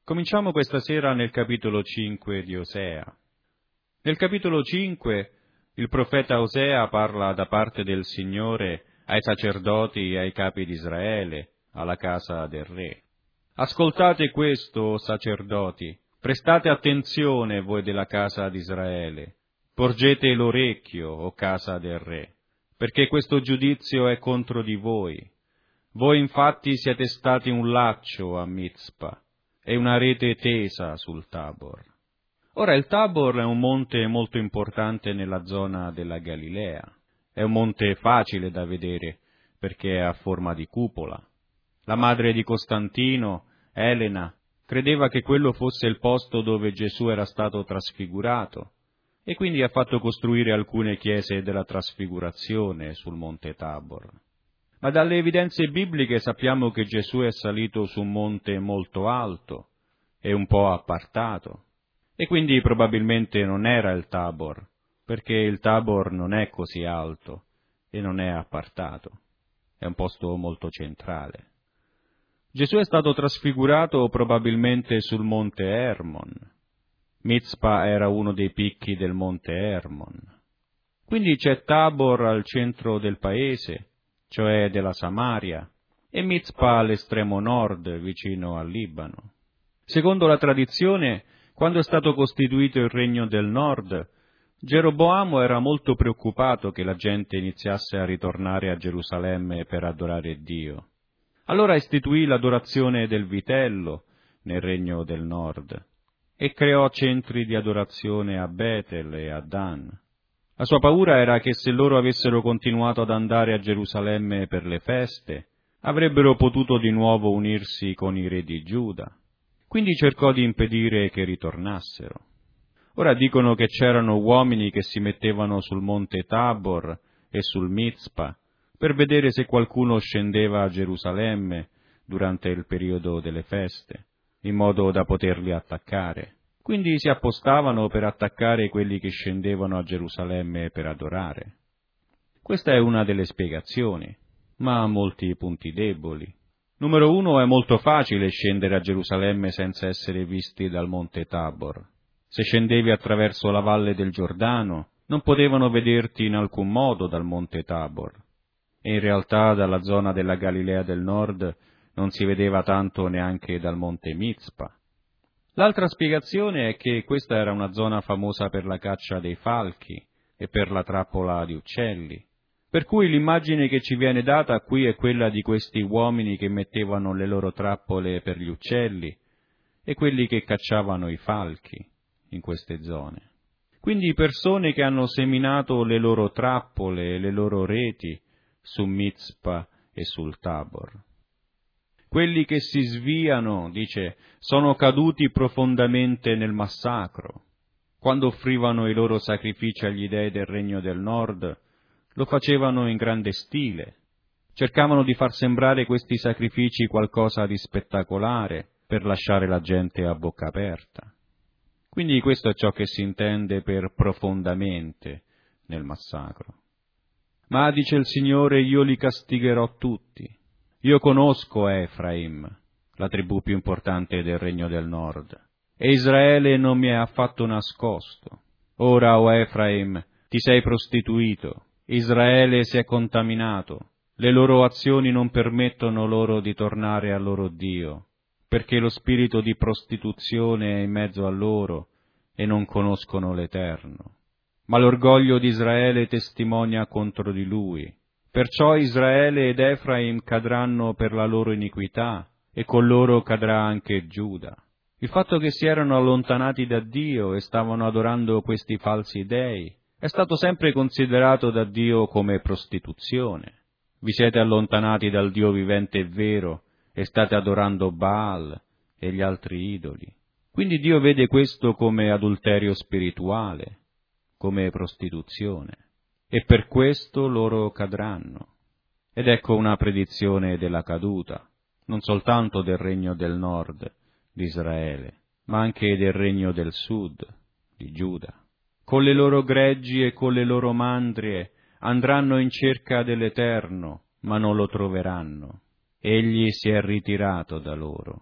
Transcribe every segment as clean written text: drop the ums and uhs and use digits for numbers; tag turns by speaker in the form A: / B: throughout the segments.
A: Cominciamo questa sera nel capitolo 5 di Osea. Nel capitolo 5 il profeta Osea parla da parte del Signore ai sacerdoti e ai capi di Israele, alla casa del re. Ascoltate questo, sacerdoti, prestate attenzione voi della casa di Israele, porgete l'orecchio, o casa del re, perché questo giudizio è contro di voi. Voi infatti siete stati un laccio a Mizpa e una rete tesa sul Tabor. Ora il Tabor è un monte molto importante nella zona della Galilea. È un monte facile da vedere perché è a forma di cupola. La madre di Costantino, Elena, credeva che quello fosse il posto dove Gesù era stato trasfigurato e quindi ha fatto costruire alcune chiese della trasfigurazione sul monte Tabor. Ma dalle evidenze bibliche sappiamo che Gesù è salito su un monte molto alto e un po' appartato, e quindi probabilmente non era il Tabor, perché il Tabor non è così alto e non è appartato, è un posto molto centrale. Gesù è stato trasfigurato probabilmente sul monte Hermon. Mizpa era uno dei picchi del monte Hermon. Quindi c'è Tabor al centro del paese, cioè della Samaria, e Mizpa all'estremo nord, vicino al Libano. Secondo la tradizione, quando è stato costituito il regno del nord, Geroboamo era molto preoccupato che la gente iniziasse a ritornare a Gerusalemme per adorare Dio. Allora istituì l'adorazione del vitello nel regno del nord e creò centri di adorazione a Betel e a Dan. La sua paura era che se loro avessero continuato ad andare a Gerusalemme per le feste, avrebbero potuto di nuovo unirsi con i re di Giuda. Quindi cercò di impedire che ritornassero. Ora dicono che c'erano uomini che si mettevano sul monte Tabor e sul Mizpa per vedere se qualcuno scendeva a Gerusalemme durante il periodo delle feste, in modo da poterli attaccare. Quindi si appostavano per attaccare quelli che scendevano a Gerusalemme per adorare. Questa è una delle spiegazioni, ma ha molti punti deboli. Numero 1, è molto facile scendere a Gerusalemme senza essere visti dal monte Tabor. Se scendevi attraverso la valle del Giordano, non potevano vederti in alcun modo dal monte Tabor. E in realtà dalla zona della Galilea del Nord non si vedeva tanto neanche dal monte Mizpa. L'altra spiegazione è che questa era una zona famosa per la caccia dei falchi e per la trappola di uccelli, per cui l'immagine che ci viene data qui è quella di questi uomini che mettevano le loro trappole per gli uccelli e quelli che cacciavano i falchi in queste zone. Quindi persone che hanno seminato le loro trappole e le loro reti su Mizpa e sul Tabor. Quelli che si sviano, dice, sono caduti profondamente nel massacro. Quando offrivano i loro sacrifici agli dei del regno del nord, lo facevano in grande stile. Cercavano di far sembrare questi sacrifici qualcosa di spettacolare per lasciare la gente a bocca aperta. Quindi questo è ciò che si intende per profondamente nel massacro. Ma, dice il Signore, io li castigherò tutti. Io conosco Efraim, la tribù più importante del regno del nord, e Israele non mi è affatto nascosto. Ora, o Efraim, ti sei prostituito, Israele si è contaminato, le loro azioni non permettono loro di tornare al loro Dio, perché lo spirito di prostituzione è in mezzo a loro e non conoscono l'Eterno. Ma l'orgoglio di Israele testimonia contro di lui. Perciò Israele ed Efraim cadranno per la loro iniquità, e con loro cadrà anche Giuda. Il fatto che si erano allontanati da Dio e stavano adorando questi falsi dei è stato sempre considerato da Dio come prostituzione. Vi siete allontanati dal Dio vivente e vero e state adorando Baal e gli altri idoli. Quindi Dio vede questo come adulterio spirituale, come prostituzione. E per questo loro cadranno. Ed ecco una predizione della caduta, non soltanto del regno del nord di Israele, ma anche del regno del sud di Giuda. Con le loro greggi e con le loro mandrie andranno in cerca dell'Eterno, ma non lo troveranno. Egli si è ritirato da loro.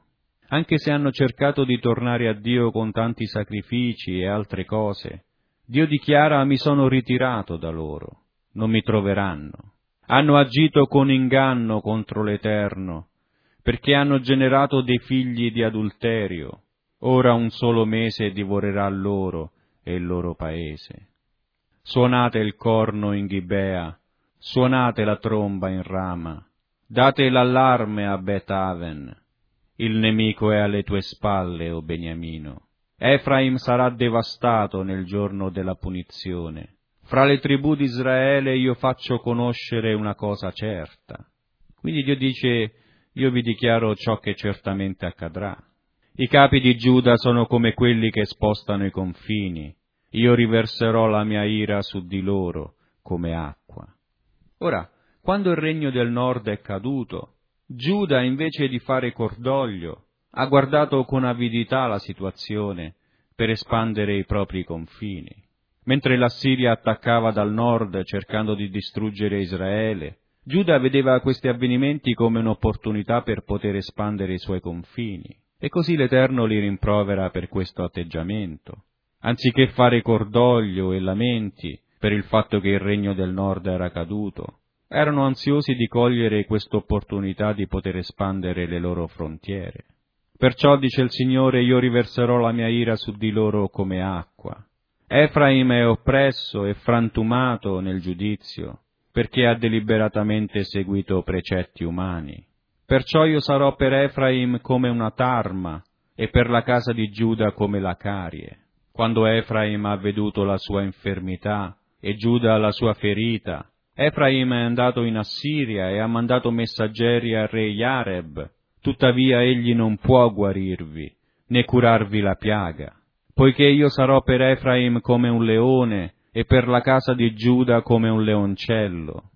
A: anche se hanno cercato di tornare a Dio con tanti sacrifici e altre cose, Dio dichiara: mi sono ritirato da loro, non mi troveranno. Hanno agito con inganno contro l'Eterno, perché hanno generato dei figli di adulterio. Ora un solo mese divorerà loro e il loro paese. Suonate il corno in Gibea, suonate la tromba in Rama, date l'allarme a Bet-Aven. Il nemico è alle tue spalle, o Beniamino. Efraim sarà devastato nel giorno della punizione. Fra le tribù di Israele io faccio conoscere una cosa certa. Quindi Dio dice: io vi dichiaro ciò che certamente accadrà. I capi di Giuda sono come quelli che spostano i confini. Io riverserò la mia ira su di loro come acqua. Ora, quando il regno del nord è caduto, Giuda, invece di fare cordoglio, ha guardato con avidità la situazione per espandere i propri confini. Mentre l'Assiria attaccava dal nord cercando di distruggere Israele, Giuda vedeva questi avvenimenti come un'opportunità per poter espandere i suoi confini. E così l'Eterno li rimprovera per questo atteggiamento. Anziché fare cordoglio e lamenti per il fatto che il regno del nord era caduto, erano ansiosi di cogliere questa opportunità di poter espandere le loro frontiere. Perciò, dice il Signore, io riverserò la mia ira su di loro come acqua. Efraim è oppresso e frantumato nel giudizio, perché ha deliberatamente seguito precetti umani. Perciò io sarò per Efraim come una tarma e per la casa di Giuda come la carie. Quando Efraim ha veduto la sua infermità e Giuda la sua ferita, Efraim è andato in Assiria e ha mandato messaggeri al re Jareb, tuttavia egli non può guarirvi, né curarvi la piaga, poiché io sarò per Efraim come un leone e per la casa di Giuda come un leoncello.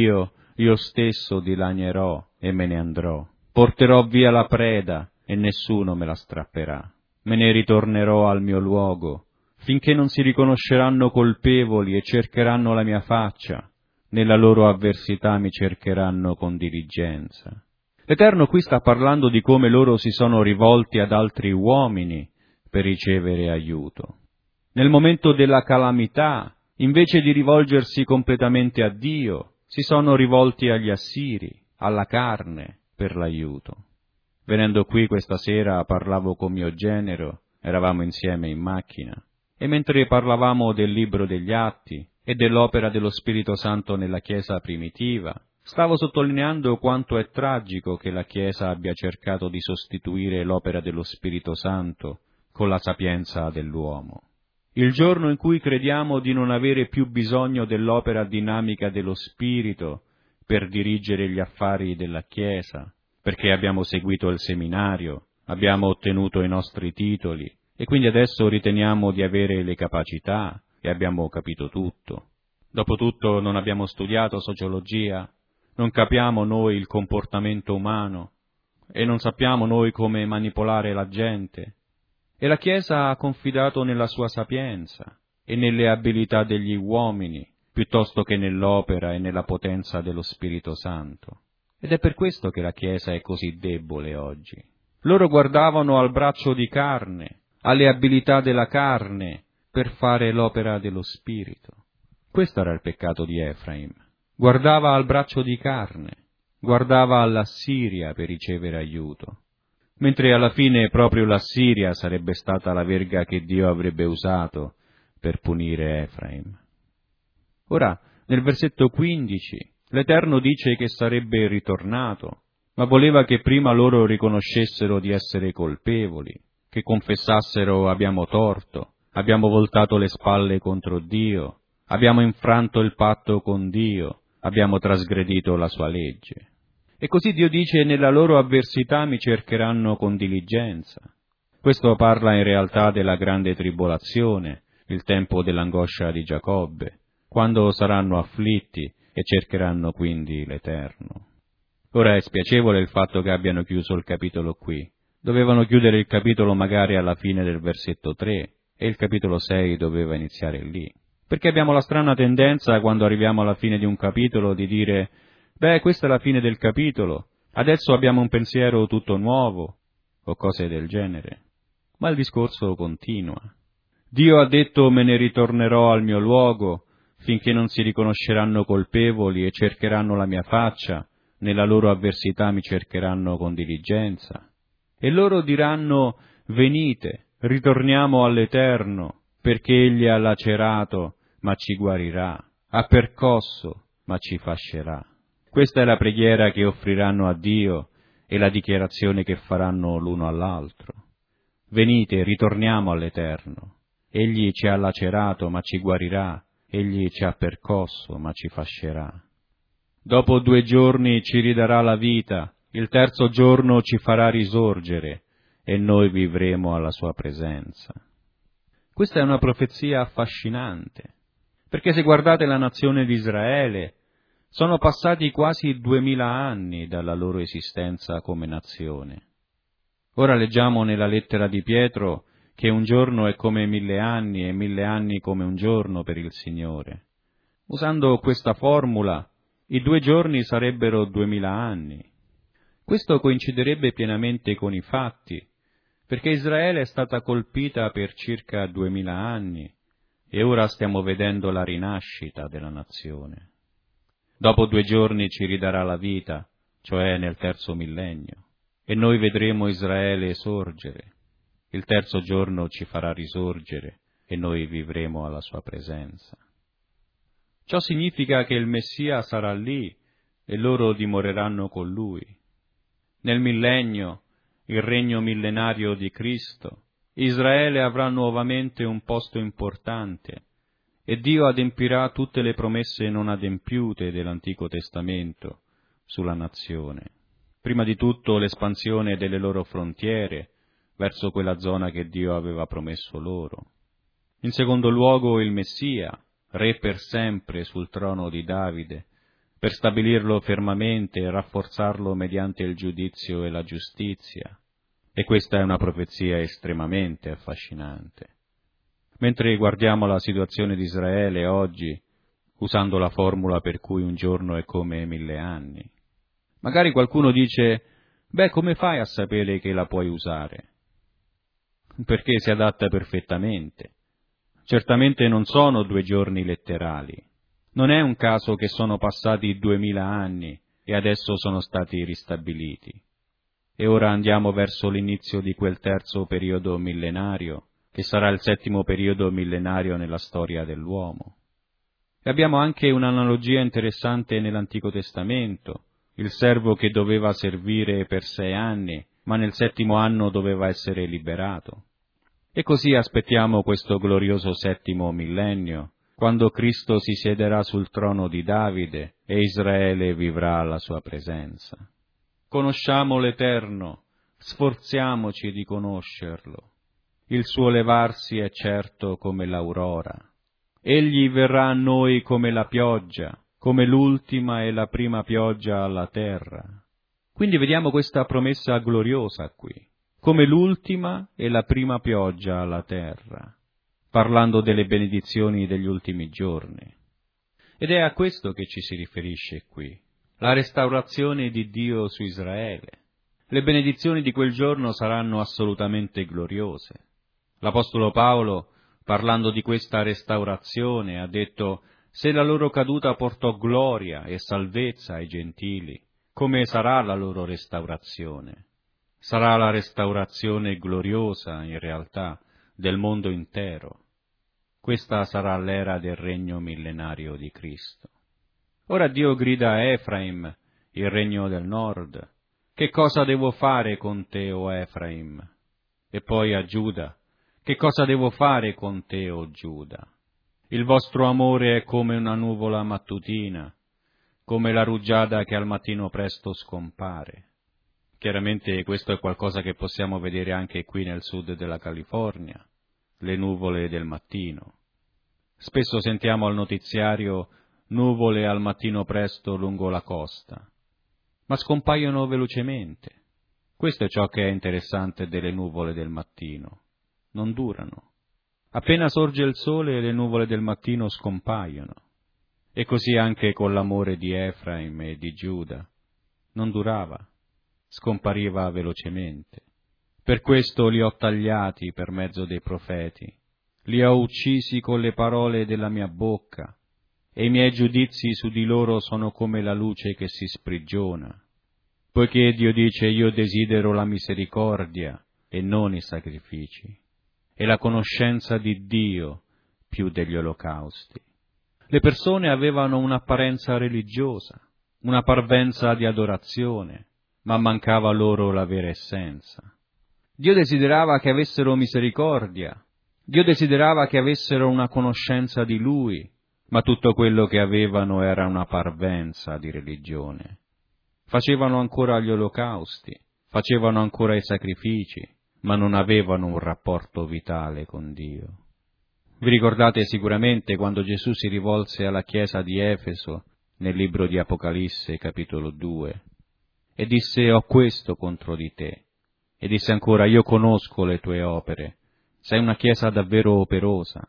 A: Io stesso dilagnerò e me ne andrò. Porterò via la preda e nessuno me la strapperà. Me ne ritornerò al mio luogo, finché non si riconosceranno colpevoli e cercheranno la mia faccia. Nella loro avversità mi cercheranno con diligenza. L'Eterno qui sta parlando di come loro si sono rivolti ad altri uomini per ricevere aiuto. Nel momento della calamità, invece di rivolgersi completamente a Dio, si sono rivolti agli assiri, alla carne, per l'aiuto. Venendo qui questa sera parlavo con mio genero, eravamo insieme in macchina, e mentre parlavamo del libro degli Atti e dell'opera dello Spirito Santo nella Chiesa primitiva, stavo sottolineando quanto è tragico che la Chiesa abbia cercato di sostituire l'opera dello Spirito Santo con la sapienza dell'uomo. Il giorno in cui crediamo di non avere più bisogno dell'opera dinamica dello Spirito per dirigere gli affari della Chiesa, perché abbiamo seguito il seminario, abbiamo ottenuto i nostri titoli e quindi adesso riteniamo di avere le capacità e abbiamo capito tutto. Dopotutto non abbiamo studiato sociologia, non capiamo noi il comportamento umano e non sappiamo noi come manipolare la gente. E la Chiesa ha confidato nella sua sapienza e nelle abilità degli uomini, piuttosto che nell'opera e nella potenza dello Spirito Santo. Ed è per questo che la Chiesa è così debole oggi. Loro guardavano al braccio di carne, alle abilità della carne, per fare l'opera dello Spirito. Questo era il peccato di Efraim. Guardava al braccio di carne, guardava all'Assiria per ricevere aiuto. Mentre alla fine proprio l'Assiria sarebbe stata la verga che Dio avrebbe usato per punire Efraim. Ora, nel versetto 15, l'Eterno dice che sarebbe ritornato, ma voleva che prima loro riconoscessero di essere colpevoli, che confessassero: abbiamo torto, abbiamo voltato le spalle contro Dio, abbiamo infranto il patto con Dio, abbiamo trasgredito la sua legge. E così Dio dice: nella loro avversità mi cercheranno con diligenza. Questo parla in realtà della grande tribolazione, il tempo dell'angoscia di Giacobbe, quando saranno afflitti e cercheranno quindi l'Eterno. Ora è spiacevole il fatto che abbiano chiuso il capitolo qui. Dovevano chiudere il capitolo magari alla fine del versetto 3 e il capitolo 6 doveva iniziare lì. Perché abbiamo la strana tendenza, quando arriviamo alla fine di un capitolo, di dire: beh, questa è la fine del capitolo, adesso abbiamo un pensiero tutto nuovo. o cose del genere. Ma il discorso continua. Dio ha detto: me ne ritornerò al mio luogo, finché non si riconosceranno colpevoli e cercheranno la mia faccia, nella loro avversità mi cercheranno con diligenza. E loro diranno: venite, ritorniamo all'Eterno, perché Egli ha lacerato, ma ci guarirà, ha percosso, ma ci fascerà. Questa è la preghiera che offriranno a Dio e la dichiarazione che faranno l'uno all'altro. Venite, ritorniamo all'Eterno. Egli ci ha lacerato, ma ci guarirà. Egli ci ha percosso, ma ci fascerà. Dopo 2 giorni ci ridarà la vita, il terzo giorno ci farà risorgere, e noi vivremo alla sua presenza. Questa è una profezia affascinante, perché se guardate la nazione di Israele, sono passati quasi 2000 anni dalla loro esistenza come nazione. Ora leggiamo nella lettera di Pietro che un giorno è come 1000 anni e 1000 anni come un giorno per il Signore. Usando questa formula, i 2 giorni sarebbero 2000 anni. Questo coinciderebbe pienamente con i fatti, perché Israele è stata colpita per circa 2000 anni e ora stiamo vedendo la rinascita della nazione. Dopo 2 giorni ci ridarà la vita, cioè nel terzo millennio, e noi vedremo Israele sorgere. Il terzo giorno ci farà risorgere e noi vivremo alla sua presenza. Ciò significa che il Messia sarà lì e loro dimoreranno con lui. Nel millennio, il regno millenario di Cristo, Israele avrà nuovamente un posto importante e Dio adempirà tutte le promesse non adempiute dell'Antico Testamento sulla nazione. Prima di tutto l'espansione delle loro frontiere verso quella zona che Dio aveva promesso loro. In secondo luogo il Messia, re per sempre sul trono di Davide, per stabilirlo fermamente e rafforzarlo mediante il giudizio e la giustizia. E questa è una profezia estremamente affascinante. Mentre guardiamo la situazione di Israele oggi, usando la formula per cui un giorno è come 1000 anni, magari qualcuno dice: beh, come fai a sapere che la puoi usare? Perché si adatta perfettamente. Certamente non sono 2 giorni letterali. Non è un caso che sono passati 2000 anni e adesso sono stati ristabiliti. E ora andiamo verso l'inizio di quel terzo periodo millenario, che sarà il 7° periodo millenario nella storia dell'uomo. E abbiamo anche un'analogia interessante nell'Antico Testamento, il servo che doveva servire per 6 anni, ma nel 7° anno doveva essere liberato. E così aspettiamo questo glorioso 7° millennio, quando Cristo si siederà sul trono di Davide e Israele vivrà alla sua presenza. Conosciamo l'Eterno, sforziamoci di conoscerlo. Il suo levarsi è certo come l'aurora. Egli verrà a noi come la pioggia, come l'ultima e la prima pioggia alla terra. Quindi vediamo questa promessa gloriosa qui, come l'ultima e la prima pioggia alla terra, parlando delle benedizioni degli ultimi giorni. Ed è a questo che ci si riferisce qui, la restaurazione di Dio su Israele. Le benedizioni di quel giorno saranno assolutamente gloriose. L'Apostolo Paolo, parlando di questa restaurazione, ha detto: se la loro caduta portò gloria e salvezza ai gentili, come sarà la loro restaurazione? Sarà la restaurazione gloriosa, in realtà, del mondo intero. Questa sarà l'era del regno millenario di Cristo. Ora Dio grida a Efraim, il regno del nord: che cosa devo fare con te, o Efraim? E poi a Giuda: che cosa devo fare con te, o Giuda? Il vostro amore è come una nuvola mattutina, come la rugiada che al mattino presto scompare. Chiaramente questo è qualcosa che possiamo vedere anche qui nel sud della California, le nuvole del mattino. Spesso sentiamo al notiziario nuvole al mattino presto lungo la costa, ma scompaiono velocemente. Questo è ciò che è interessante delle nuvole del mattino. Non durano. Appena sorge il sole, le nuvole del mattino scompaiono. E così anche con l'amore di Efraim e di Giuda. Non durava, scompariva velocemente. Per questo li ho tagliati per mezzo dei profeti, li ho uccisi con le parole della mia bocca, e i miei giudizi su di loro sono come la luce che si sprigiona. Poiché Dio dice: io desidero la misericordia e non i sacrifici, e la conoscenza di Dio più degli olocausti. Le persone avevano un'apparenza religiosa, una parvenza di adorazione, ma mancava loro la vera essenza. Dio desiderava che avessero misericordia, Dio desiderava che avessero una conoscenza di Lui, ma tutto quello che avevano era una parvenza di religione. Facevano ancora gli olocausti, facevano ancora i sacrifici, ma non avevano un rapporto vitale con Dio. Vi ricordate sicuramente quando Gesù si rivolse alla chiesa di Efeso nel libro di Apocalisse, capitolo 2, e disse: ho questo contro di te. E disse ancora: io conosco le tue opere, sei una chiesa davvero operosa.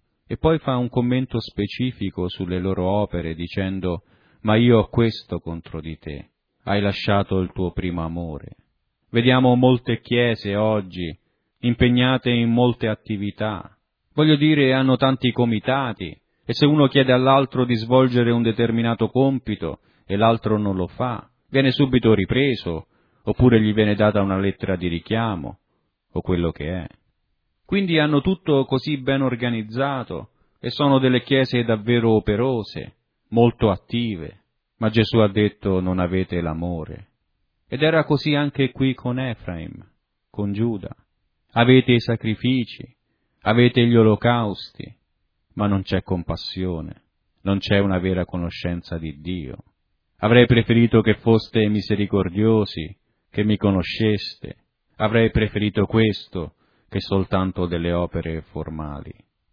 A: E poi fa un commento specifico sulle loro opere dicendo: ma io ho questo contro di te, hai lasciato il tuo primo amore. Vediamo molte chiese oggi impegnate in molte attività, voglio dire, hanno tanti comitati, e se uno chiede all'altro di svolgere un determinato compito e l'altro non lo fa, viene subito ripreso, oppure gli viene data una lettera di richiamo, o quello che è. Quindi hanno tutto così ben organizzato e sono delle chiese davvero operose, molto attive, ma Gesù ha detto: non avete l'amore. Ed era così anche qui con Efraim, con Giuda. Avete i sacrifici, avete gli olocausti, ma non c'è compassione, non c'è una vera conoscenza di Dio. Avrei preferito che foste misericordiosi, che mi conosceste, avrei preferito questo che soltanto delle opere formali.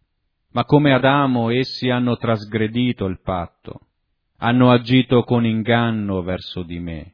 A: Ma come Adamo essi hanno trasgredito il patto, hanno agito con inganno verso di me.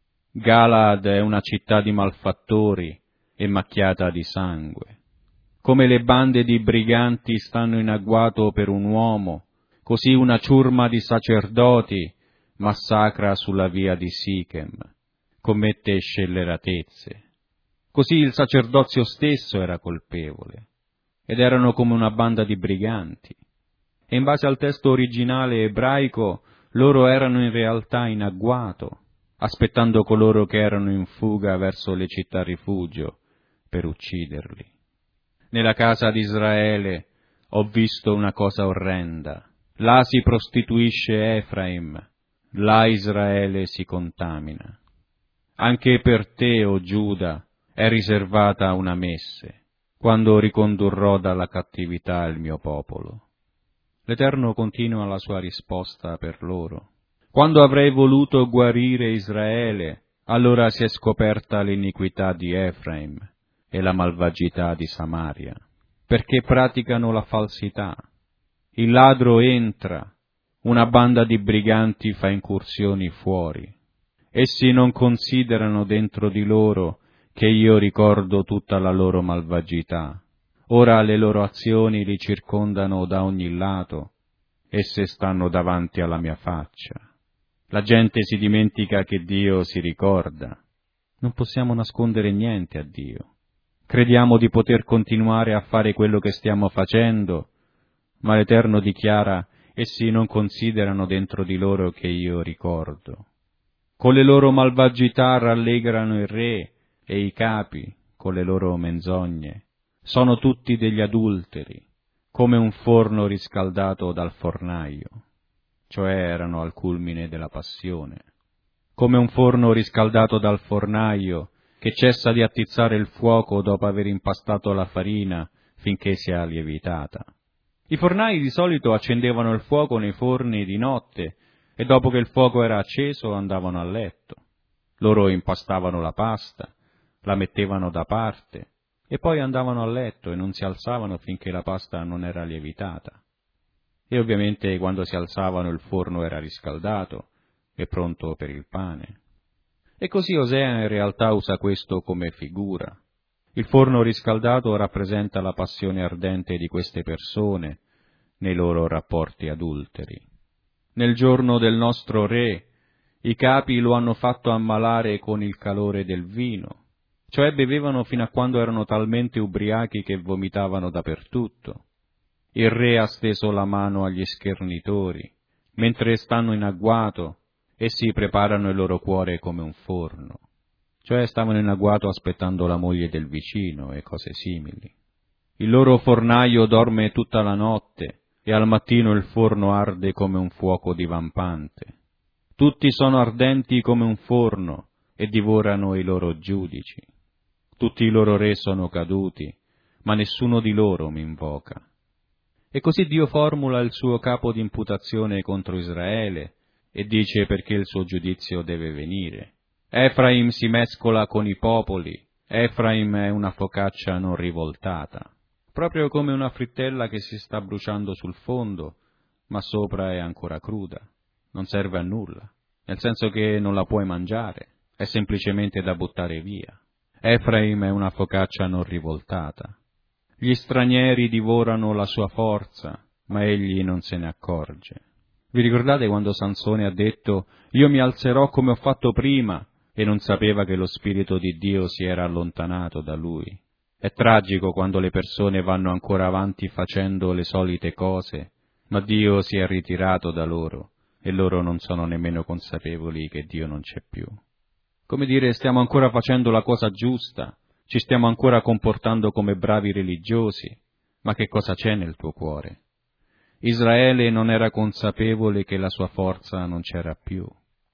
A: Galaad è una città di malfattori e macchiata di sangue. Come le bande di briganti stanno in agguato per un uomo, così una ciurma di sacerdoti massacra sulla via di Sichem, commette scelleratezze. Così il sacerdozio stesso era colpevole, ed erano come una banda di briganti. E in base al testo originale ebraico, loro erano in realtà in agguato, aspettando coloro che erano in fuga verso le città rifugio per ucciderli. Nella casa di Israele ho visto una cosa orrenda. Là si prostituisce Efraim, là Israele si contamina. Anche per te, o Giuda, è riservata una messe, quando ricondurrò dalla cattività il mio popolo. L'Eterno continua la sua risposta per loro. Quando avrei voluto guarire Israele, allora si è scoperta l'iniquità di Efraim e la malvagità di Samaria, perché praticano la falsità. Il ladro entra, una banda di briganti fa incursioni fuori. Essi non considerano dentro di loro che io ricordo tutta la loro malvagità. Ora le loro azioni li circondano da ogni lato, esse stanno davanti alla mia faccia. La gente si dimentica che Dio si ricorda. Non possiamo nascondere niente a Dio. Crediamo di poter continuare a fare quello che stiamo facendo, ma l'Eterno dichiara: essi non considerano dentro di loro che io ricordo. Con le loro malvagità rallegrano il re e i capi, con le loro menzogne. Sono tutti degli adulteri, come un forno riscaldato dal fornaio, cioè erano al culmine della passione. Come un forno riscaldato dal fornaio, che cessa di attizzare il fuoco dopo aver impastato la farina finché sia lievitata. I fornai di solito accendevano il fuoco nei forni di notte e dopo che il fuoco era acceso andavano a letto. Loro impastavano la pasta, la mettevano da parte e poi andavano a letto e non si alzavano finché la pasta non era lievitata. E ovviamente quando si alzavano il forno era riscaldato e pronto per il pane. E così Osea in realtà usa questo come figura. Il forno riscaldato rappresenta la passione ardente di queste persone nei loro rapporti adulteri. Nel giorno del nostro re, i capi lo hanno fatto ammalare con il calore del vino. cioè bevevano fino a quando erano talmente ubriachi che vomitavano dappertutto. Il re ha steso la mano agli schernitori, mentre stanno in agguato, essi preparano il loro cuore come un forno, cioè stavano in agguato aspettando la moglie del vicino e cose simili. Il loro fornaio dorme tutta la notte, e al mattino il forno arde come un fuoco divampante. Tutti sono ardenti come un forno, e divorano i loro giudici. Tutti i loro re sono caduti, ma nessuno di loro mi invoca. E così Dio formula il suo capo di imputazione contro Israele, e dice perché il suo giudizio deve venire. Efraim si mescola con i popoli, Efraim è una focaccia non rivoltata, proprio come una frittella che si sta bruciando sul fondo, ma sopra è ancora cruda, non serve a nulla, nel senso che non la puoi mangiare, è semplicemente da buttare via. Efraim è una focaccia non rivoltata. Gli stranieri divorano la sua forza, ma egli non se ne accorge. Vi ricordate quando Sansone ha detto «Io mi alzerò come ho fatto prima» e non sapeva che lo Spirito di Dio si era allontanato da lui? È tragico quando le persone vanno ancora avanti facendo le solite cose, ma Dio si è ritirato da loro e loro non sono nemmeno consapevoli che Dio non c'è più. Come dire, stiamo ancora facendo la cosa giusta, ci stiamo ancora comportando come bravi religiosi, ma che cosa c'è nel tuo cuore? Israele non era consapevole che la sua forza non c'era più.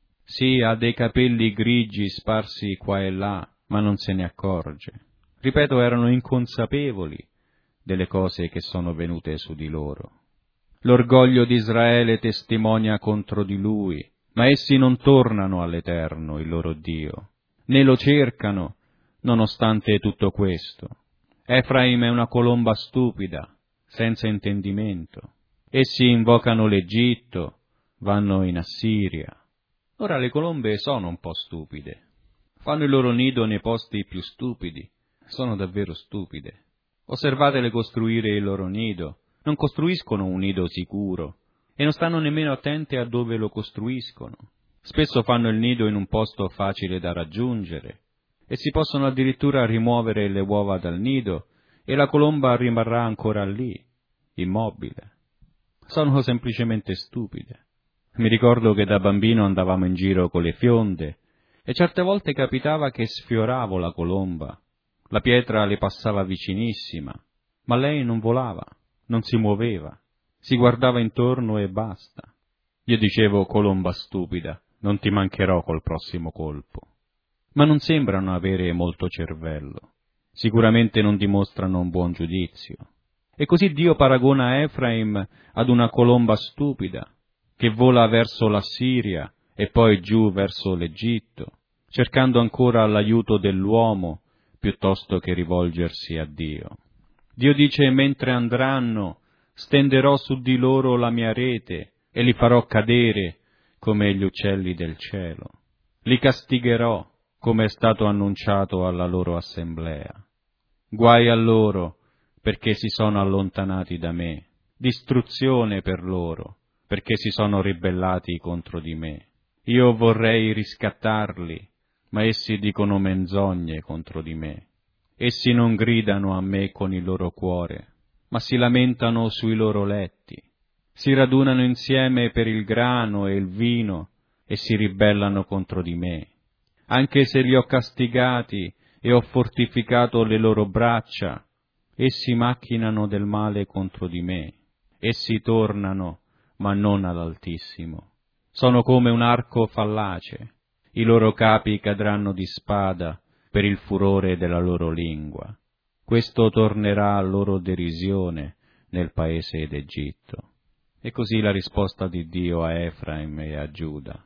A: Sì, ha dei capelli grigi sparsi qua e là, ma non se ne accorge. Ripeto, erano inconsapevoli delle cose che sono venute su di loro. L'orgoglio di Israele testimonia contro di lui, ma essi non tornano all'Eterno, il loro Dio, né lo cercano, nonostante tutto questo. Efraim è una colomba stupida, senza intendimento. Essi invocano l'Egitto, vanno in Assiria. Ora le colombe sono un po' stupide. Fanno il loro nido nei posti più stupidi. Sono davvero stupide. Osservatele costruire il loro nido. Non costruiscono un nido sicuro e non stanno nemmeno attente a dove lo costruiscono. Spesso fanno il nido in un posto facile da raggiungere e si possono addirittura rimuovere le uova dal nido e la colomba rimarrà ancora lì, immobile. Sono semplicemente stupide. Mi ricordo che da bambino andavamo in giro con le fionde e certe volte capitava che sfioravo la colomba. La pietra le passava vicinissima, ma lei non volava, non si muoveva, si guardava intorno e basta. Io dicevo, colomba stupida, non ti mancherò col prossimo colpo. Ma non sembrano avere molto cervello, sicuramente non dimostrano un buon giudizio. E così Dio paragona Efraim ad una colomba stupida, che vola verso l'Assiria e poi giù verso l'Egitto, cercando ancora l'aiuto dell'uomo piuttosto che rivolgersi a Dio. Dio dice, mentre andranno, stenderò su di loro la mia rete e li farò cadere come gli uccelli del cielo. Li castigherò come è stato annunciato alla loro assemblea. Guai a loro perché si sono allontanati da me, distruzione per loro perché si sono ribellati contro di me. Io vorrei riscattarli, ma essi dicono menzogne contro di me. Essi non gridano a me con il loro cuore, ma si lamentano sui loro letti. Si radunano insieme per il grano e il vino e si ribellano contro di me. Anche se li ho castigati e ho fortificato le loro braccia, essi macchinano del male contro di me. Essi tornano, ma non all'Altissimo. Sono come un arco fallace. I loro capi cadranno di spada per il furore della loro lingua. Questo tornerà a loro derisione nel paese d'Egitto. E così la risposta di Dio a Efraim e a Giuda.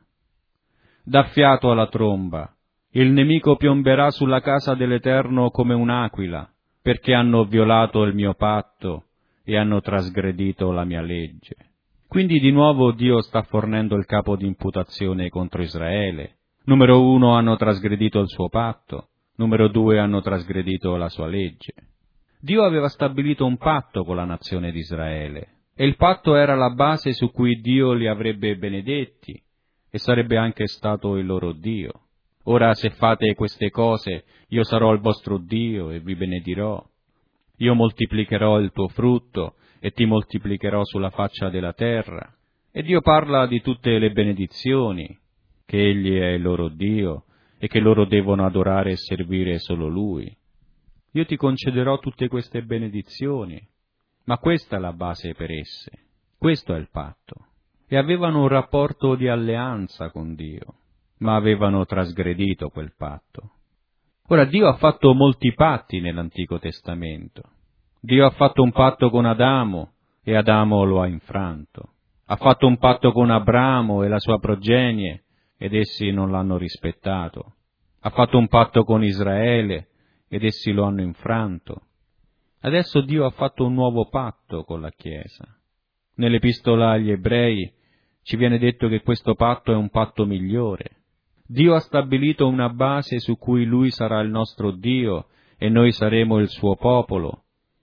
A: Dà fiato alla tromba, il nemico piomberà sulla casa dell'Eterno come un'aquila, perché hanno violato il mio patto e hanno trasgredito la mia legge. Quindi di nuovo Dio sta fornendo il capo di imputazione contro Israele. Numero 1, hanno trasgredito il suo patto. Numero 2, hanno trasgredito la sua legge. Dio aveva stabilito un patto con la nazione di Israele, e il patto era la base su cui Dio li avrebbe benedetti, e sarebbe anche stato il loro Dio. Ora se fate queste cose, io sarò il vostro Dio e vi benedirò. Io moltiplicherò il tuo frutto e ti moltiplicherò sulla faccia della terra. E Dio parla di tutte le benedizioni, che Egli è il loro Dio e che loro devono adorare e servire solo Lui. Io ti concederò tutte queste benedizioni, ma questa è la base per esse, questo è il patto. E avevano un rapporto di alleanza con Dio, ma avevano trasgredito quel patto. Ora Dio ha fatto molti patti nell'Antico Testamento. Dio ha fatto un patto con Adamo e Adamo lo ha infranto. Ha fatto un patto con Abramo e la sua progenie ed essi non l'hanno rispettato. Ha fatto un patto con Israele ed essi lo hanno infranto. Adesso Dio ha fatto un nuovo patto con la Chiesa. Nell'Epistola agli Ebrei ci viene detto che questo patto è un patto migliore. Dio ha stabilito una base su cui Lui sarà il nostro Dio e noi saremo il suo popolo.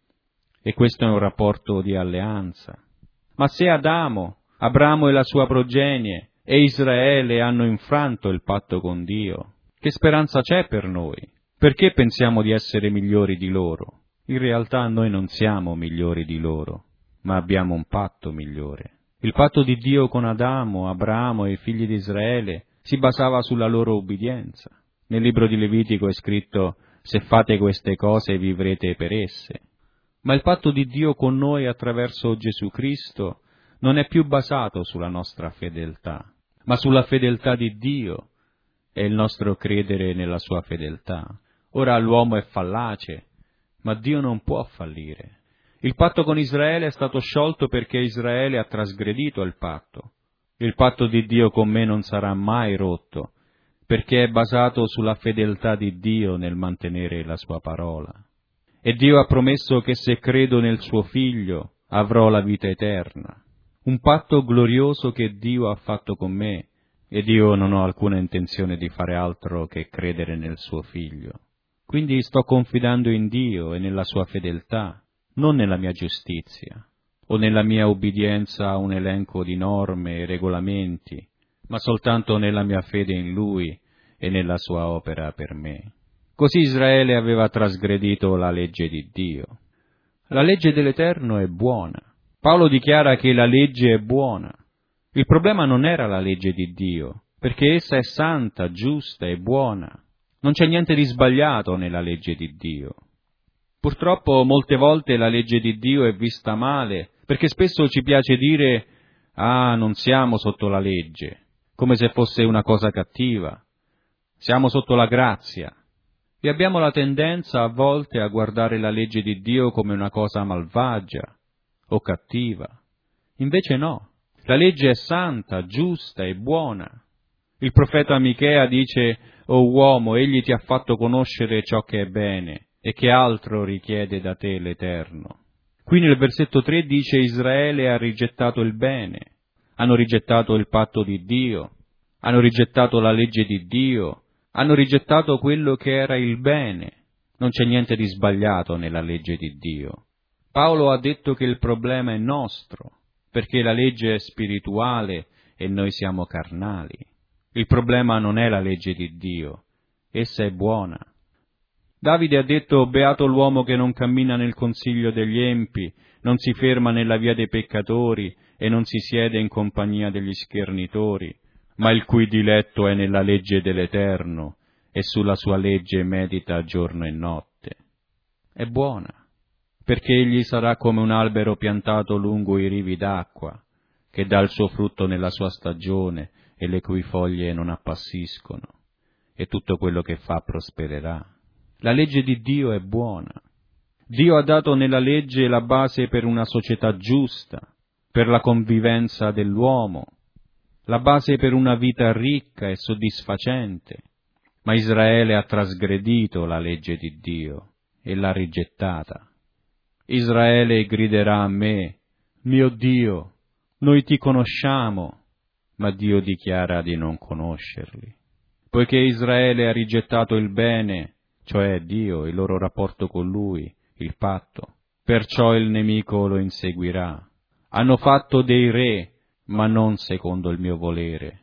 A: E questo è un rapporto di alleanza. Ma se Adamo, Abramo e la sua progenie e Israele hanno infranto il patto con Dio, che speranza c'è per noi? Perché pensiamo di essere migliori di loro? In realtà noi non siamo migliori di loro, ma abbiamo un patto migliore. Il patto di Dio con Adamo, Abramo e i figli di Israele si basava sulla loro ubbidienza. Nel libro di Levitico è scritto: se fate queste cose vivrete per esse. Ma il patto di Dio con noi attraverso Gesù Cristo non è più basato sulla nostra fedeltà, ma sulla fedeltà di Dio e il nostro credere nella sua fedeltà. Ora l'uomo è fallace, ma Dio non può fallire. Il patto con Israele è stato sciolto perché Israele ha trasgredito il patto. Il patto di Dio con me non sarà mai rotto, perché è basato sulla fedeltà di Dio nel mantenere la sua parola. E Dio ha promesso che se credo nel suo Figlio avrò la vita eterna. Un patto glorioso che Dio ha fatto con me, ed io non ho alcuna intenzione di fare altro che credere nel suo Figlio. Quindi sto confidando in Dio e nella sua fedeltà, non nella mia giustizia o nella mia ubbidienza a un elenco di norme e regolamenti, ma soltanto nella mia fede in Lui e nella sua opera per me. Così Israele aveva trasgredito la legge di Dio. La legge dell'Eterno è buona. Paolo dichiara che la legge è buona. Il problema non era la legge di Dio, perché essa è santa, giusta e buona. Non c'è niente di sbagliato nella legge di Dio. Purtroppo molte volte la legge di Dio è vista male, perché spesso ci piace dire: ah, non siamo sotto la legge, come se fosse una cosa cattiva. Siamo sotto la grazia. E abbiamo la tendenza a volte a guardare la legge di Dio come una cosa malvagia o cattiva. Invece no, la legge è santa, giusta e buona. Il profeta Michea dice: «O uomo, egli ti ha fatto conoscere ciò che è bene, e che altro richiede da te l'Eterno». Qui nel versetto 3 dice: Israele ha rigettato il bene, hanno rigettato il patto di Dio, hanno rigettato la legge di Dio, hanno rigettato quello che era il bene. Non c'è niente di sbagliato nella legge di Dio. Paolo ha detto che il problema è nostro, perché la legge è spirituale e noi siamo carnali. Il problema non è la legge di Dio, essa è buona. Davide ha detto: beato l'uomo che non cammina nel consiglio degli empi, non si ferma nella via dei peccatori e non si siede in compagnia degli schernitori, ma il cui diletto è nella legge dell'Eterno e sulla sua legge medita giorno e notte. È buona, perché egli sarà come un albero piantato lungo i rivi d'acqua, che dà il suo frutto nella sua stagione e le cui foglie non appassiscono, e tutto quello che fa prospererà. La legge di Dio è buona. Dio ha dato nella legge la base per una società giusta, per la convivenza dell'uomo, la base per una vita ricca e soddisfacente. Ma Israele ha trasgredito la legge di Dio e l'ha rigettata. Israele griderà a me: mio Dio, noi ti conosciamo, ma Dio dichiara di non conoscerli. Poiché Israele ha rigettato il bene, cioè Dio, il loro rapporto con Lui, il patto, perciò il nemico lo inseguirà. Hanno fatto dei re, ma non secondo il mio volere.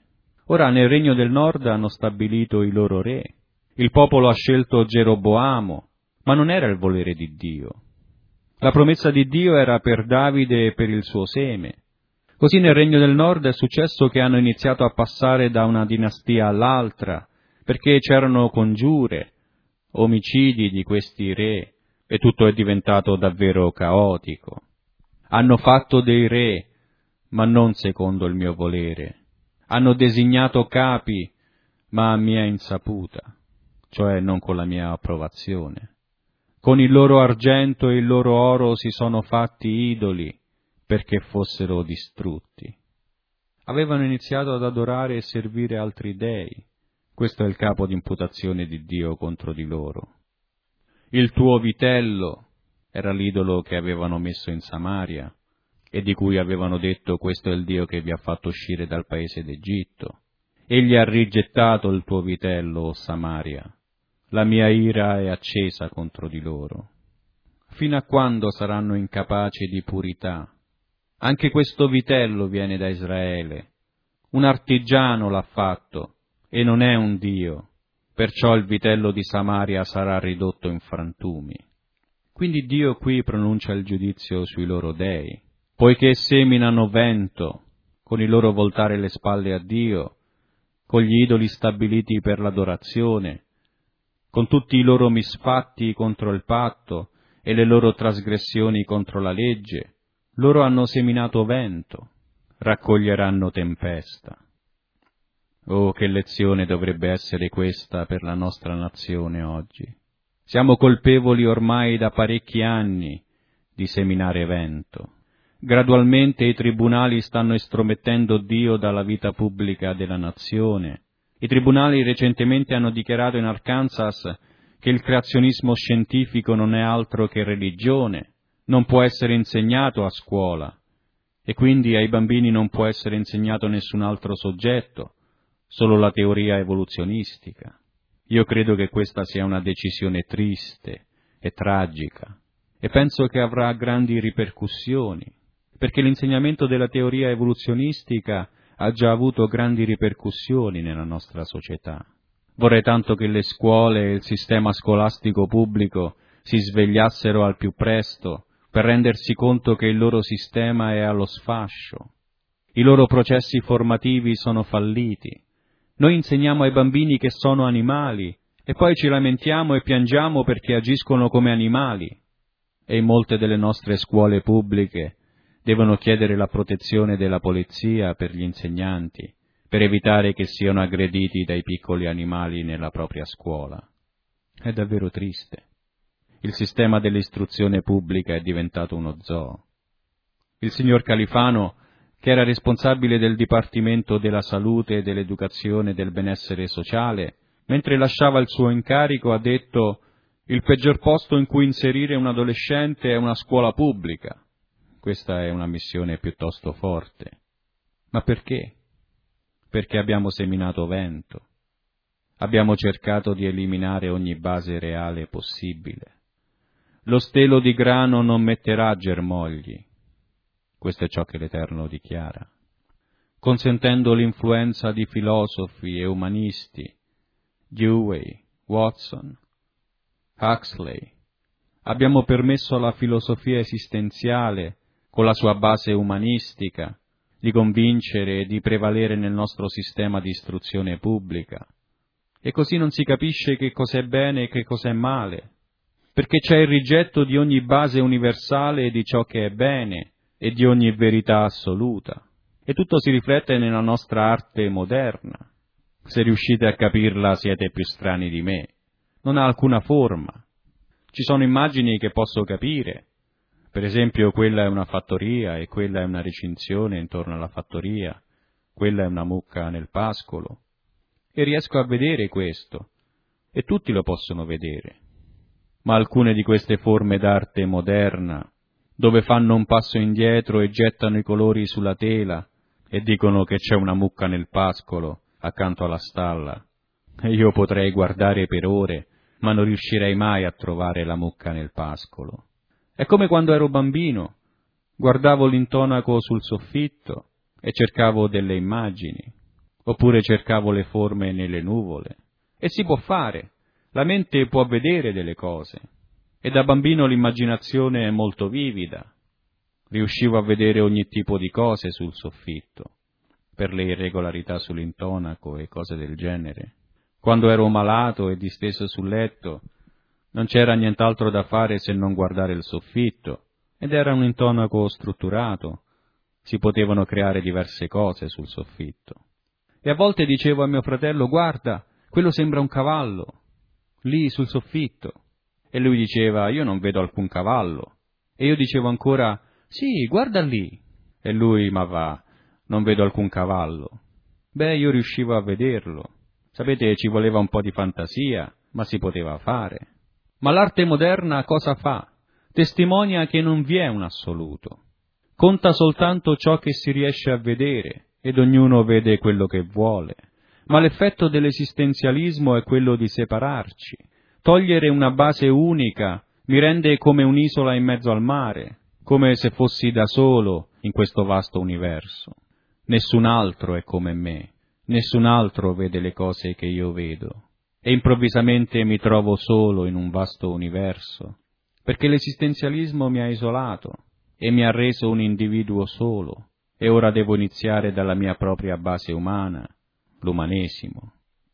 A: Ora nel regno del nord hanno stabilito i loro re. Il popolo ha scelto Geroboamo, ma non era il volere di Dio. La promessa di Dio era per Davide e per il suo seme. Così nel regno del nord è successo che hanno iniziato a passare da una dinastia all'altra, perché c'erano congiure, omicidi di questi re, e tutto è diventato davvero caotico. Hanno fatto dei re, ma non secondo il mio volere. Hanno designato capi, ma a mia insaputa, cioè non con la mia approvazione. Con il loro argento e il loro oro si sono fatti idoli perché fossero distrutti. Avevano iniziato ad adorare e servire altri dei. Questo è il capo di imputazione di Dio contro di loro. Il tuo vitello era l'idolo che avevano messo in Samaria e di cui avevano detto: questo è il Dio che vi ha fatto uscire dal paese d'Egitto. Egli ha rigettato il tuo vitello, o Samaria. La mia ira è accesa contro di loro. Fino a quando saranno incapaci di purità? Anche questo vitello viene da Israele. Un artigiano l'ha fatto e non è un Dio. Perciò il vitello di Samaria sarà ridotto in frantumi. Quindi Dio qui pronuncia il giudizio sui loro dei. Poiché seminano vento, con il loro voltare le spalle a Dio, con gli idoli stabiliti per l'adorazione, con tutti i loro misfatti contro il patto e le loro trasgressioni contro la legge, loro hanno seminato vento, raccoglieranno tempesta. Oh, che lezione dovrebbe essere questa per la nostra nazione oggi. Siamo colpevoli ormai da parecchi anni di seminare vento. Gradualmente i tribunali stanno estromettendo Dio dalla vita pubblica della nazione. I tribunali recentemente hanno dichiarato in Arkansas che il creazionismo scientifico non è altro che religione, non può essere insegnato a scuola, e quindi ai bambini non può essere insegnato nessun altro soggetto, solo la teoria evoluzionistica. Io credo che questa sia una decisione triste e tragica, e penso che avrà grandi ripercussioni, perché l'insegnamento della teoria evoluzionistica ha già avuto grandi ripercussioni nella nostra società. Vorrei tanto che le scuole e il sistema scolastico pubblico si svegliassero al più presto per rendersi conto che il loro sistema è allo sfascio. I loro processi formativi sono falliti. Noi insegniamo ai bambini che sono animali e poi ci lamentiamo e piangiamo perché agiscono come animali. E in molte delle nostre scuole pubbliche devono chiedere la protezione della polizia per gli insegnanti, per evitare che siano aggrediti dai piccoli animali nella propria scuola. È davvero triste. Il sistema dell'istruzione pubblica è diventato uno zoo. Il signor Califano, che era responsabile del Dipartimento della Salute e dell'Educazione e del Benessere Sociale, mentre lasciava il suo incarico ha detto: il peggior posto in cui inserire un adolescente è una scuola pubblica. Questa è una missione piuttosto forte. Ma perché? Perché abbiamo seminato vento. Abbiamo cercato di eliminare ogni base reale possibile. Lo stelo di grano non metterà germogli. Questo è ciò che l'Eterno dichiara. Consentendo l'influenza di filosofi e umanisti, Dewey, Watson, Huxley, abbiamo permesso alla filosofia esistenziale, con la sua base umanistica, di convincere e di prevalere nel nostro sistema di istruzione pubblica. E così non si capisce che cos'è bene e che cos'è male, perché c'è il rigetto di ogni base universale di ciò che è bene e di ogni verità assoluta. E tutto si riflette nella nostra arte moderna. Se riuscite a capirla siete più strani di me. Non ha alcuna forma. Ci sono immagini che posso capire. Per esempio, quella è una fattoria e quella è una recinzione intorno alla fattoria. Quella è una mucca nel pascolo. E riesco a vedere questo. E tutti lo possono vedere. Ma alcune di queste forme d'arte moderna, dove fanno un passo indietro e gettano i colori sulla tela e dicono che c'è una mucca nel pascolo accanto alla stalla, e io potrei guardare per ore, ma non riuscirei mai a trovare la mucca nel pascolo. È come quando ero bambino, guardavo l'intonaco sul soffitto e cercavo delle immagini. oppure cercavo le forme nelle nuvole. E si può fare, la mente può vedere delle cose, e da bambino l'immaginazione è molto vivida. Riuscivo a vedere ogni tipo di cose sul soffitto, per le irregolarità sull'intonaco e cose del genere. Quando ero malato e disteso sul letto, non c'era nient'altro da fare se non guardare il soffitto, ed era un intonaco strutturato. Si potevano creare diverse cose sul soffitto. E a volte dicevo a mio fratello: guarda, quello sembra un cavallo, lì sul soffitto. E lui diceva: io non vedo alcun cavallo. E io dicevo ancora: sì, guarda lì. E lui: ma va, non vedo alcun cavallo. Beh, io riuscivo a vederlo. Sapete, ci voleva un po' di fantasia, ma si poteva fare. Ma l'arte moderna cosa fa? Testimonia che non vi è un assoluto. Conta soltanto ciò che si riesce a vedere, ed ognuno vede quello che vuole. Ma l'effetto dell'esistenzialismo è quello di separarci. Togliere una base unica mi rende come un'isola in mezzo al mare, come se fossi da solo in questo vasto universo. Nessun altro è come me, nessun altro vede le cose che io vedo. E improvvisamente mi trovo solo in un vasto universo, perché l'esistenzialismo mi ha isolato e mi ha reso un individuo solo, e ora devo iniziare dalla mia propria base umana, l'umanesimo.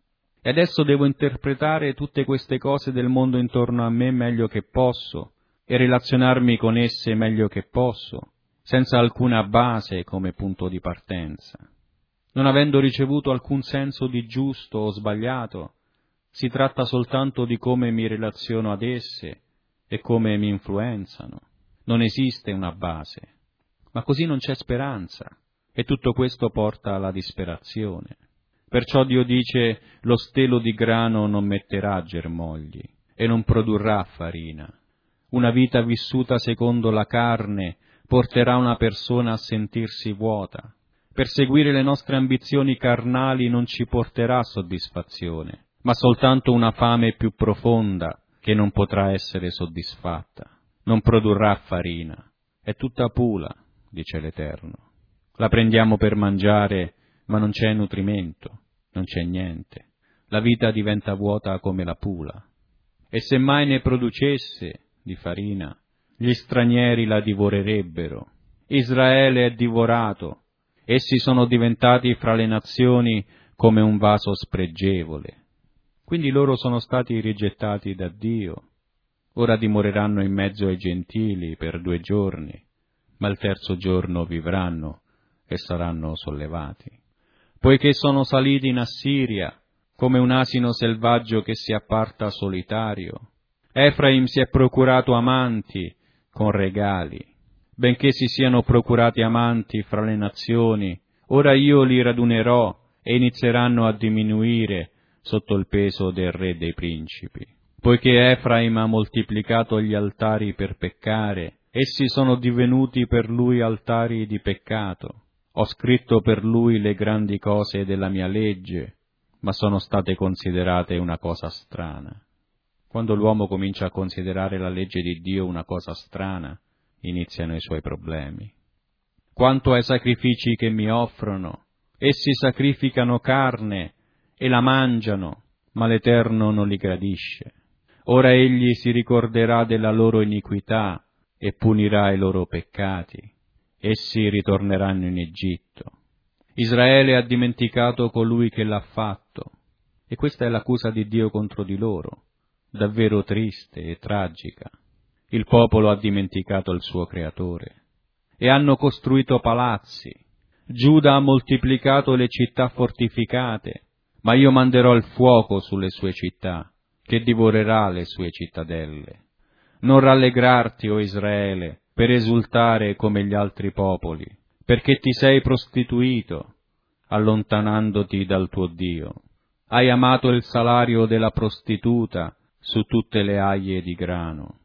A: E adesso devo interpretare tutte queste cose del mondo intorno a me meglio che posso, e relazionarmi con esse meglio che posso, senza alcuna base come punto di partenza. Non avendo ricevuto alcun senso di giusto o sbagliato, si tratta soltanto di come mi relaziono ad esse e come mi influenzano. Non esiste una base, ma così non c'è speranza, e tutto questo porta alla disperazione. Perciò Dio dice: lo stelo di grano non metterà germogli e non produrrà farina. Una vita vissuta secondo la carne porterà una persona a sentirsi vuota. Perseguire le nostre ambizioni carnali non ci porterà soddisfazione, ma soltanto una fame più profonda che non potrà essere soddisfatta. Non produrrà farina, è tutta pula, dice l'Eterno. La prendiamo per mangiare, ma non c'è nutrimento, non c'è niente. La vita diventa vuota come la pula. E se mai ne producesse di farina, gli stranieri la divorerebbero. Israele è divorato. Essi sono diventati fra le nazioni come un vaso spregevole. Quindi loro sono stati rigettati da Dio. Ora dimoreranno in mezzo ai gentili per 2 giorni, ma il 3° giorno vivranno e saranno sollevati. Poiché sono saliti in Assiria, come un asino selvaggio che si apparta solitario. Efraim si è procurato amanti con regali. Benché si siano procurati amanti fra le nazioni, ora io li radunerò e inizieranno a diminuire sotto il peso del re dei principi. Poiché Efraim ha moltiplicato gli altari per peccare, essi sono divenuti per lui altari di peccato. Ho scritto per lui le grandi cose della mia legge, ma sono state considerate una cosa strana. Quando l'uomo comincia a considerare la legge di Dio una cosa strana, iniziano i suoi problemi. Quanto ai sacrifici che mi offrono, essi sacrificano carne e la mangiano, ma l'Eterno non li gradisce. Ora egli si ricorderà della loro iniquità e punirà i loro peccati. Essi ritorneranno in Egitto. Israele ha dimenticato colui che l'ha fatto, e questa è l'accusa di Dio contro di loro, davvero triste e tragica. Il popolo ha dimenticato il suo Creatore, e hanno costruito palazzi. Giuda ha moltiplicato le città fortificate, ma io manderò il fuoco sulle sue città, che divorerà le sue cittadelle. Non rallegrarti, o Israele, per esultare come gli altri popoli, perché ti sei prostituito, allontanandoti dal tuo Dio. Hai amato il salario della prostituta su tutte le aie di grano.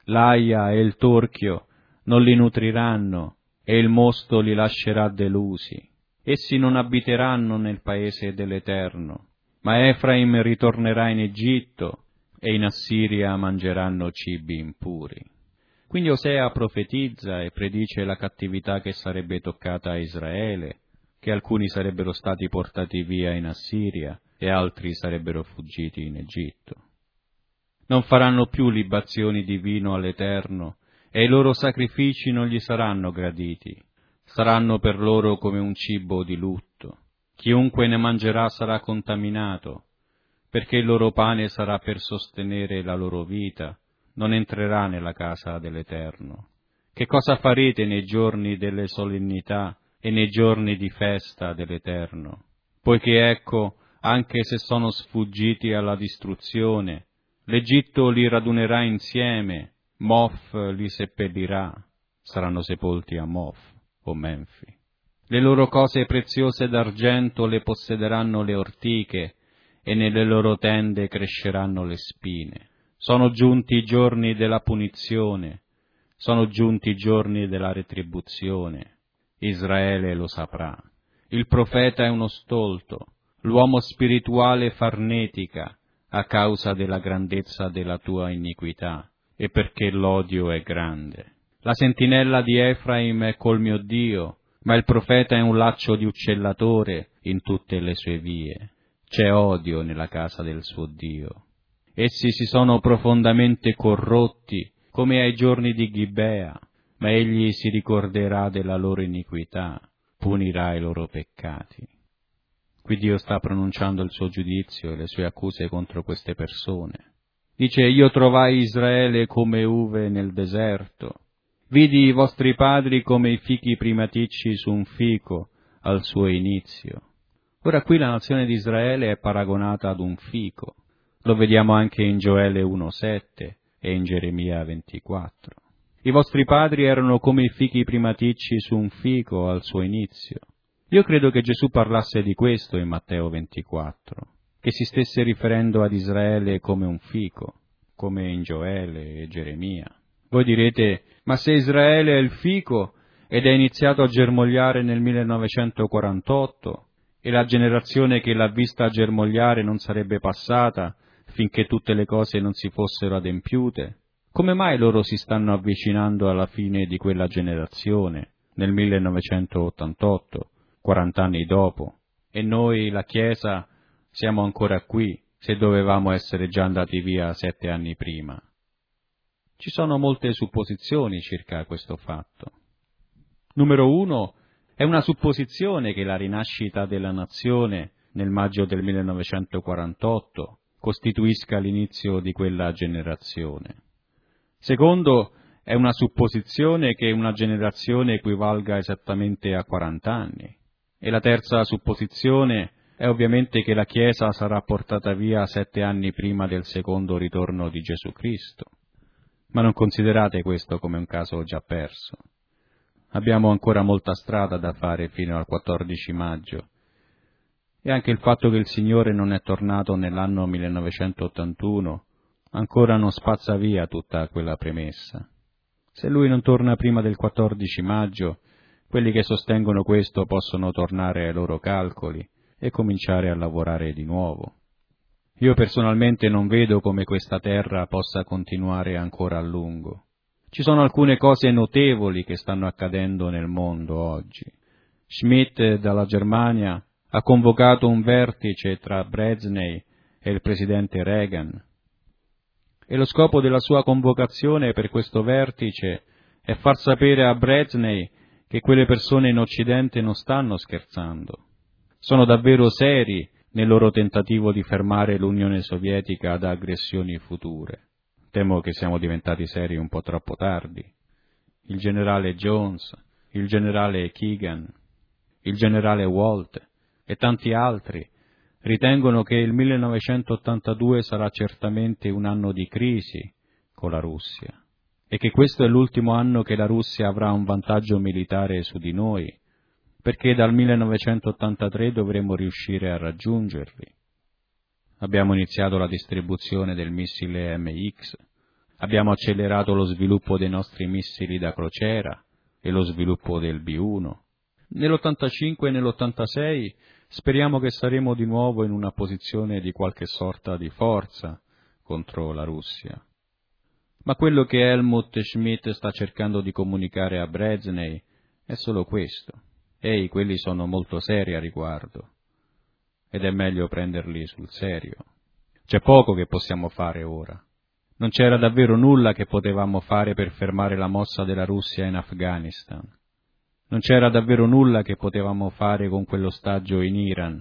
A: L'aia e il torchio non li nutriranno, e il mosto li lascerà delusi. Essi non abiteranno nel paese dell'Eterno, ma Efraim ritornerà in Egitto, e in Assiria mangeranno cibi impuri. Quindi Osea profetizza e predice la cattività che sarebbe toccata a Israele, che alcuni sarebbero stati portati via in Assiria e altri sarebbero fuggiti in Egitto. Non faranno più libazioni di vino all'Eterno, e i loro sacrifici non gli saranno graditi. Saranno per loro come un cibo di lutto. Chiunque ne mangerà sarà contaminato, perché il loro pane sarà per sostenere la loro vita, non entrerà nella casa dell'Eterno. Che cosa farete nei giorni delle solennità e nei giorni di festa dell'Eterno? Poiché ecco, anche se sono sfuggiti alla distruzione, l'Egitto li radunerà insieme, Mof li seppellirà, saranno sepolti a Mof o Menfi. Le loro cose preziose d'argento le possederanno le ortiche, e nelle loro tende cresceranno le spine. Sono giunti i giorni della punizione, sono giunti i giorni della retribuzione. Israele lo saprà. Il profeta è uno stolto, l'uomo spirituale farnetica, a causa della grandezza della tua iniquità, e perché l'odio è grande. La sentinella di Efraim è col mio Dio, ma il profeta è un laccio di uccellatore in tutte le sue vie. C'è odio nella casa del suo Dio. Essi si sono profondamente corrotti, come ai giorni di Gibea, ma egli si ricorderà della loro iniquità, punirà i loro peccati. Qui Dio sta pronunciando il suo giudizio e le sue accuse contro queste persone. Dice: io trovai Israele come uve nel deserto, vidi i vostri padri come i fichi primaticci su un fico al suo inizio. Ora qui la nazione di Israele è paragonata ad un fico. Lo vediamo anche in Gioele 1,7 e in Geremia 24. I vostri padri erano come i fichi primaticci su un fico al suo inizio. Io credo che Gesù parlasse di questo in Matteo 24, che si stesse riferendo ad Israele come un fico, come in Gioele e Geremia. Voi direte: ma se Israele è il fico ed è iniziato a germogliare nel 1948, e la generazione che l'ha vista germogliare non sarebbe passata finché tutte le cose non si fossero adempiute, come mai loro si stanno avvicinando alla fine di quella generazione, nel 1988, 40 anni dopo, e noi, la Chiesa, siamo ancora qui, se dovevamo essere già andati via 7 anni prima? Ci sono molte supposizioni circa questo fatto. Numero 1, è una supposizione che la rinascita della nazione nel maggio del 1948 costituisca l'inizio di quella generazione. Secondo, è una supposizione che una generazione equivalga esattamente a 40 anni. E la terza supposizione è ovviamente che la Chiesa sarà portata via 7 anni prima del secondo ritorno di Gesù Cristo. Ma non considerate questo come un caso già perso. Abbiamo ancora molta strada da fare fino al 14 maggio. E anche il fatto che il Signore non è tornato nell'anno 1981 ancora non spazza via tutta quella premessa. Se Lui non torna prima del 14 maggio, quelli che sostengono questo possono tornare ai loro calcoli e cominciare a lavorare di nuovo. Io personalmente non vedo come questa terra possa continuare ancora a lungo. Ci sono alcune cose notevoli che stanno accadendo nel mondo oggi. Schmidt dalla Germania ha convocato un vertice tra Brezhnev e il presidente Reagan. E lo scopo della sua convocazione per questo vertice è far sapere a Brezhnev che quelle persone in Occidente non stanno scherzando. Sono davvero seri nel loro tentativo di fermare l'Unione Sovietica da aggressioni future. Temo che siamo diventati seri un po' troppo tardi. Il generale Jones, il generale Keegan, il generale Walt e tanti altri ritengono che il 1982 sarà certamente un anno di crisi con la Russia e che questo è l'ultimo anno che la Russia avrà un vantaggio militare su di noi, perché dal 1983 dovremo riuscire a raggiungerli. Abbiamo iniziato la distribuzione del missile MX, abbiamo accelerato lo sviluppo dei nostri missili da crociera e lo sviluppo del B-1. Nell'85 e nell'86 speriamo che saremo di nuovo in una posizione di qualche sorta di forza contro la Russia. Ma quello che Helmut Schmidt sta cercando di comunicare a Brezhnev è solo questo. Ehi, quelli sono molto seri a riguardo, ed è meglio prenderli sul serio. C'è poco che possiamo fare ora. Non c'era davvero nulla che potevamo fare per fermare la mossa della Russia in Afghanistan. Non c'era davvero nulla che potevamo fare con quell'ostaggio in Iran.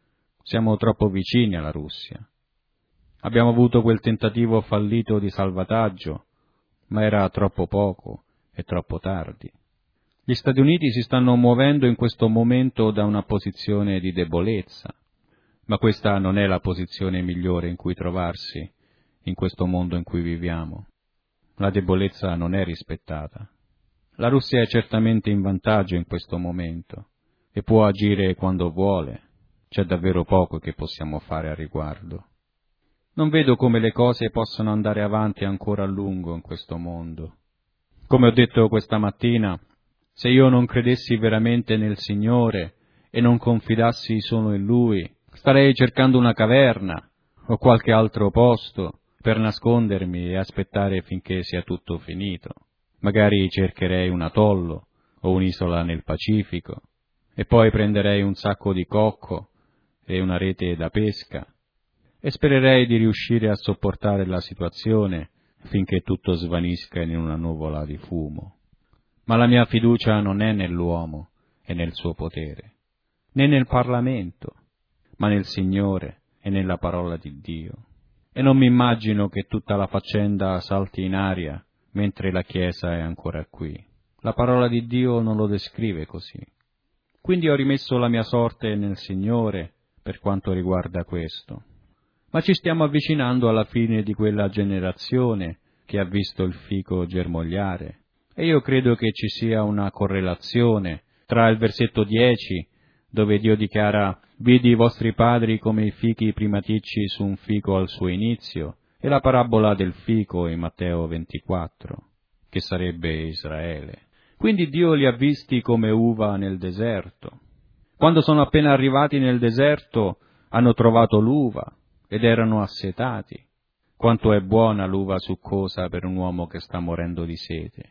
A: Siamo troppo vicini alla Russia. Abbiamo avuto quel tentativo fallito di salvataggio, ma era troppo poco e troppo tardi. Gli Stati Uniti si stanno muovendo in questo momento da una posizione di debolezza, ma questa non è la posizione migliore in cui trovarsi in questo mondo in cui viviamo. La debolezza non è rispettata. La Russia è certamente in vantaggio in questo momento e può agire quando vuole. C'è davvero poco che possiamo fare a riguardo. Non vedo come le cose possano andare avanti ancora a lungo in questo mondo. Come ho detto questa mattina, se io non credessi veramente nel Signore e non confidassi solo in Lui, starei cercando una caverna o qualche altro posto per nascondermi e aspettare finché sia tutto finito. Magari cercherei un atollo o un'isola nel Pacifico e poi prenderei un sacco di cocco e una rete da pesca e spererei di riuscire a sopportare la situazione finché tutto svanisca in una nuvola di fumo. Ma la mia fiducia non è nell'uomo e nel suo potere, né nel Parlamento, ma nel Signore e nella parola di Dio. E non mi immagino che tutta la faccenda salti in aria mentre la Chiesa è ancora qui. La parola di Dio non lo descrive così. Quindi ho rimesso la mia sorte nel Signore per quanto riguarda questo. Ma ci stiamo avvicinando alla fine di quella generazione che ha visto il fico germogliare. E io credo che ci sia una correlazione tra il versetto 10, dove Dio dichiara «Vidi i vostri padri come i fichi primaticci su un fico al suo inizio», e la parabola del fico in Matteo 24, che sarebbe Israele. Quindi Dio li ha visti come uva nel deserto. Quando sono appena arrivati nel deserto hanno trovato l'uva ed erano assetati. Quanto è buona l'uva succosa per un uomo che sta morendo di sete.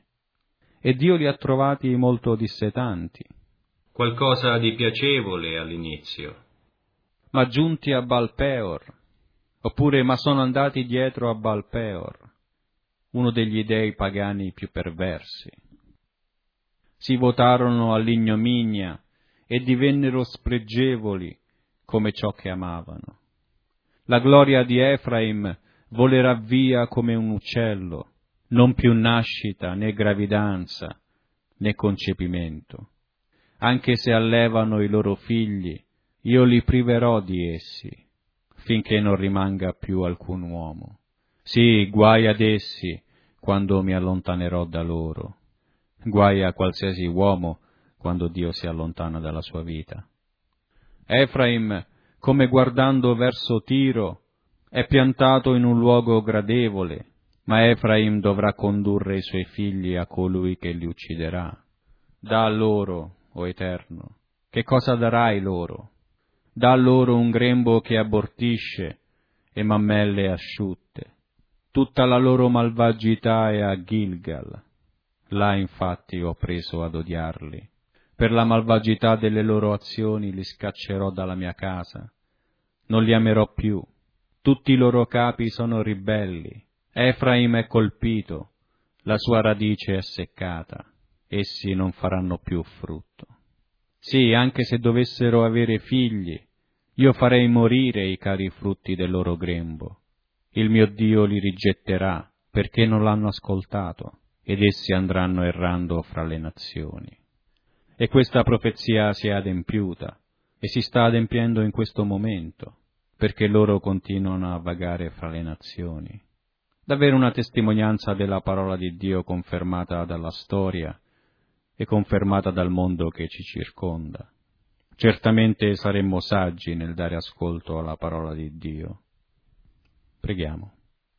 A: E Dio li ha trovati molto dissetanti. Qualcosa di piacevole all'inizio. Ma giunti a Baal Peor, oppure ma sono andati dietro a Baal Peor, uno degli dei pagani più perversi. Si votarono all'ignominia e divennero spregevoli come ciò che amavano. La gloria di Efraim volerà via come un uccello, non più nascita, né gravidanza, né concepimento. Anche se allevano i loro figli, io li priverò di essi, finché non rimanga più alcun uomo. Sì, guai ad essi quando mi allontanerò da loro. Guai a qualsiasi uomo quando Dio si allontana dalla sua vita. Efraim, come guardando verso Tiro, è piantato in un luogo gradevole, ma Efraim dovrà condurre i suoi figli a colui che li ucciderà. Dà loro, o Eterno, che cosa darai loro? Dà loro un grembo che abortisce e mammelle asciutte. Tutta la loro malvagità è a Gilgal. Là infatti ho preso ad odiarli. Per la malvagità delle loro azioni li scaccerò dalla mia casa. Non li amerò più. Tutti i loro capi sono ribelli. Efraim è colpito, la sua radice è seccata. Essi non faranno più frutto. Sì, anche se dovessero avere figli, io farei morire i cari frutti del loro grembo. Il mio Dio li rigetterà, perché non l'hanno ascoltato, ed essi andranno errando fra le nazioni. E questa profezia si è adempiuta, e si sta adempiendo in questo momento, perché loro continuano a vagare fra le nazioni. Davvero una testimonianza della parola di Dio confermata dalla storia e confermata dal mondo che ci circonda. Certamente saremmo saggi nel dare ascolto alla parola di Dio. Preghiamo.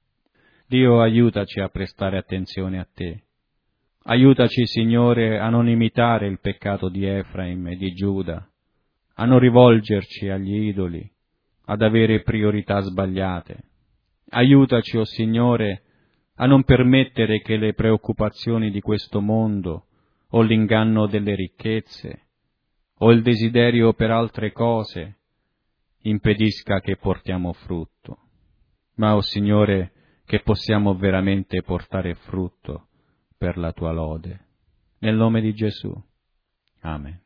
A: Dio, aiutaci a prestare attenzione a Te. Aiutaci, Signore, a non imitare il peccato di Efraim e di Giuda, a non rivolgerci agli idoli, ad avere priorità sbagliate. Aiutaci, o Signore, a non permettere che le preoccupazioni di questo mondo o l'inganno delle ricchezze o il desiderio per altre cose impedisca che portiamo frutto, ma, o Signore, che possiamo veramente portare frutto per la Tua lode. Nel nome di Gesù. Amen.